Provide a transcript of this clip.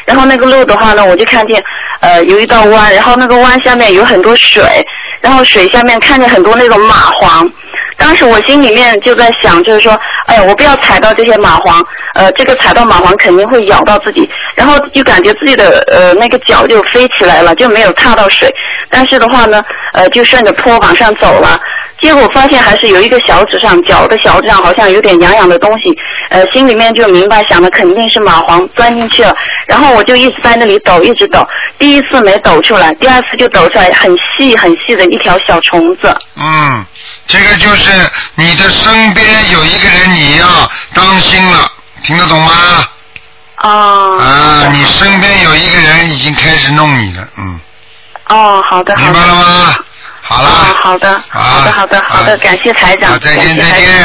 然后那个路的话呢，我就看见有一道弯，然后那个弯下面有很多水，然后水下面看见很多那种蚂蟥。当时我心里面就在想，就是说，哎呀，我不要踩到这些蚂蟥，这个踩到蚂蟥肯定会咬到自己，然后就感觉自己的那个脚就飞起来了，就没有踏到水，但是的话呢，就顺着坡往上走了，结果发现还是有一个小指上，脚的小指上好像有点痒痒的东西，心里面就明白想的肯定是蚂蟥钻进去了，然后我就一直在那里抖，一直抖，第一次没抖出来，第二次就抖出来很细很细的一条小虫子。 这个就是你的身边有一个人，你要当心了，听得懂吗？你身边有一个人已经开始弄你了， 好的， 明白了吗？好了， 好的，感谢台长， 再见。